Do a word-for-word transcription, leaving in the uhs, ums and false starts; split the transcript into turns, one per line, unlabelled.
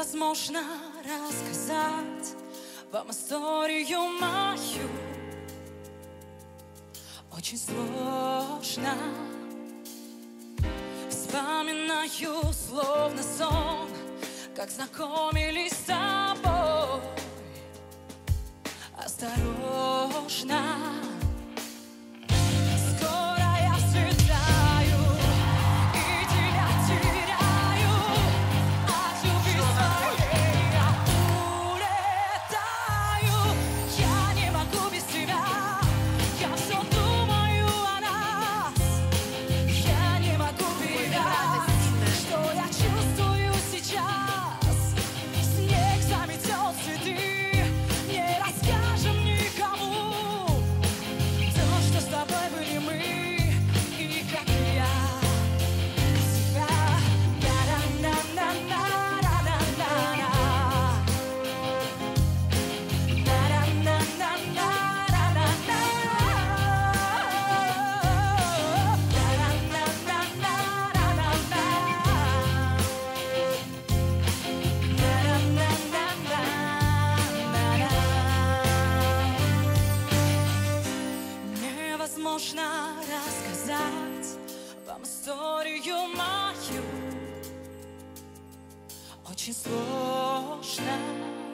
Невозможно рассказать вам историю мою. Очень сложно. Вспоминаю словно сон, как знакомились с тобой. Осторожно. Скоро я взлетаю и тебя теряю. От любви своей я улетаю. Я не могу без тебя. Я все думаю о нас. Я не могу передать, что я чувствую сейчас. Снег заметет следы, не расскажем никому то, что с тобой были мы и как я себя. Невозможно рассказать вам историю мою. Очень сложно.